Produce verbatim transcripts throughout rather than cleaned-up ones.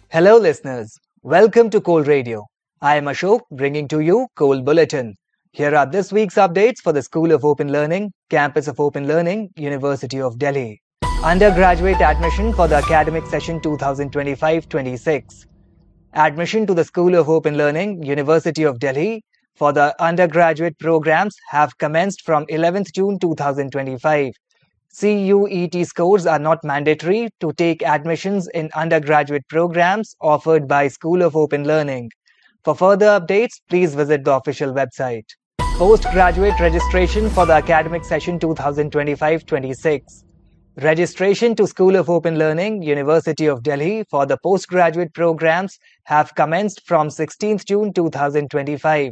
Hello listeners, welcome to Coal Radio. I am Ashok bringing to you Coal Bulletin. Here are this week's updates for the School of Open Learning, Campus of Open Learning, University of Delhi. Undergraduate admission for the academic session twenty twenty-five twenty-six. Admission to the School of Open Learning, University of Delhi for the undergraduate programs have commenced from eleventh June twenty twenty-five. C U E T scores are not mandatory to take admissions in undergraduate programs offered by School of Open Learning. For further updates, please visit the official website. Postgraduate registration for the academic session twenty twenty-five twenty-six. Registration to School of Open Learning, University of Delhi for the postgraduate programs have commenced from sixteenth June twenty twenty-five.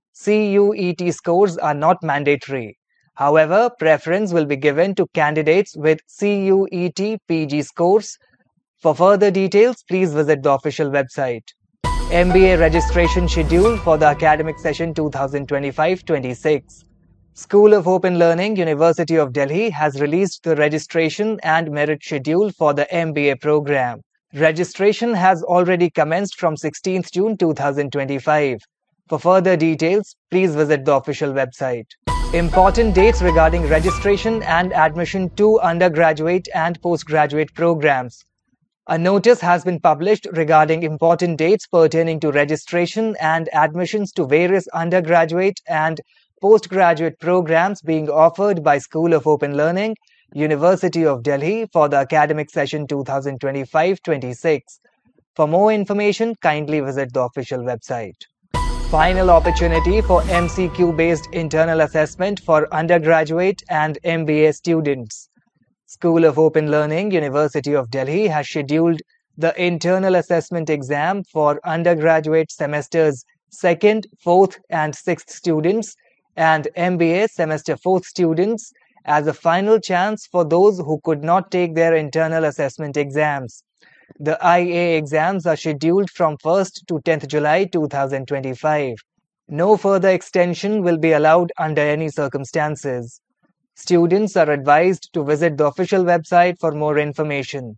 C U E T scores are not mandatory. However, preference will be given to candidates with C U E T P G scores. For further details, please visit the official website. M B A registration schedule for the academic session twenty twenty-five twenty-six. School of Open Learning, University of Delhi has released the registration and merit schedule for the M B A program. Registration has already commenced from sixteenth June twenty twenty-five. For further details, please visit the official website. Important dates regarding registration and admission to undergraduate and postgraduate programs. A notice has been published regarding important dates pertaining to registration and admissions to various undergraduate and postgraduate programs being offered by School of Open Learning, University of Delhi for the academic session twenty twenty-five twenty-six. For more information, kindly visit the official website. Final opportunity for M C Q-based internal assessment for undergraduate and M B A students. School of Open Learning, University of Delhi has scheduled the internal assessment exam for undergraduate semesters second, fourth and sixth students and M B A semester fourth students as a final chance for those who could not take their internal assessment exams. The I A exams are scheduled from first to tenth July twenty twenty-five. No further extension will be allowed under any circumstances. Students are advised to visit the official website for more information.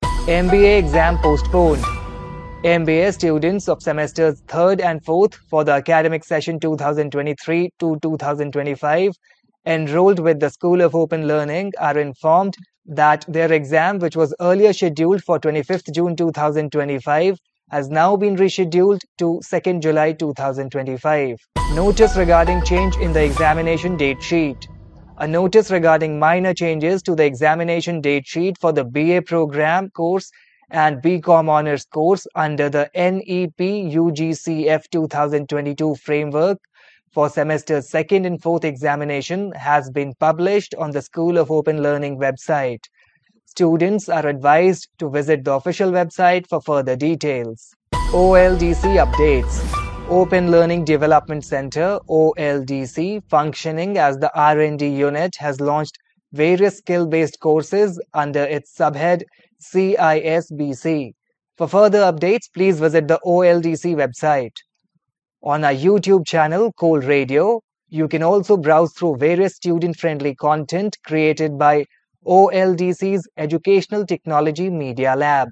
M B A exam postponed. M B A students of semesters third and fourth for the academic session twenty twenty-three to twenty twenty-five enrolled with the School of Open Learning are informed that their exam, which was earlier scheduled for twenty-fifth June twenty twenty-five, has now been rescheduled to second July twenty twenty-five. Notice regarding change in the examination date sheet. A notice regarding minor changes to the examination date sheet for the B A program course and B Com Honours course under the N E P U G C F twenty twenty-two framework for semesters second and fourth examination has been published on the School of Open Learning website. Students are advised to visit the official website for further details. O L D C updates. Open Learning Development Center O L D C, functioning as the R and D unit, has launched various skill-based courses under its subhead C I S B C. For further updates, please visit the O L D C website. On our YouTube channel, Coal Radio, you can also browse through various student-friendly content created by O L D C's Educational Technology Media Lab.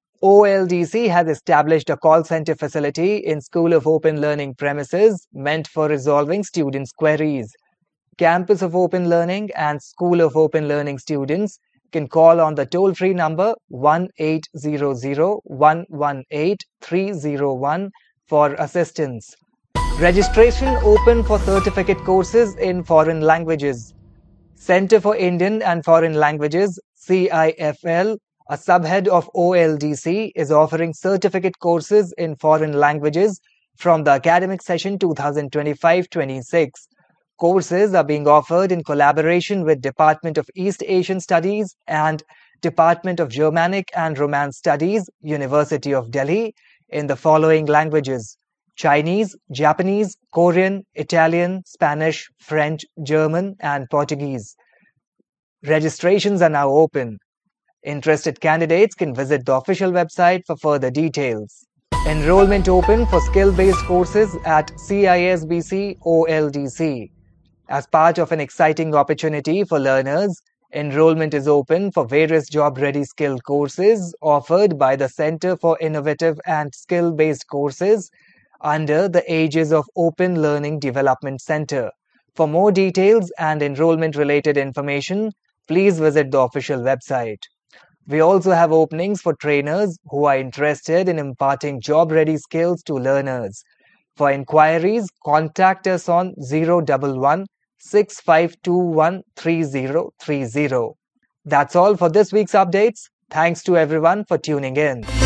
O L D C has established a call center facility in School of Open Learning premises meant for resolving students' queries. Campus of Open Learning and School of Open Learning students can call on the toll-free number one eight hundred, one one eight, three zero one for assistance. Registration open for certificate courses in foreign languages. Center for Indian and Foreign Languages, C I F L, a subhead of O L D C, is offering certificate courses in foreign languages from the academic session twenty twenty-five twenty-six. Courses are being offered in collaboration with Department of East Asian Studies and Department of Germanic and Romance Studies, University of Delhi, in the following languages: Chinese, Japanese, Korean, Italian, Spanish, French, German, and Portuguese. Registrations are now open. Interested candidates can visit the official website for further details. Enrollment open for skill-based courses at C I S B C O L D C. As part of an exciting opportunity for learners, Enrollment is open for various job-ready skill courses offered by the Center for Innovative and Skill-Based Courses under the Aegis of Open Learning Development Center. For more details and enrollment-related information, please visit the official website. We also have openings for trainers who are interested in imparting job-ready skills to learners. For inquiries, contact us on zero one one, six five two one, three zero three zero. That's all for this week's updates. Thanks to everyone for tuning in.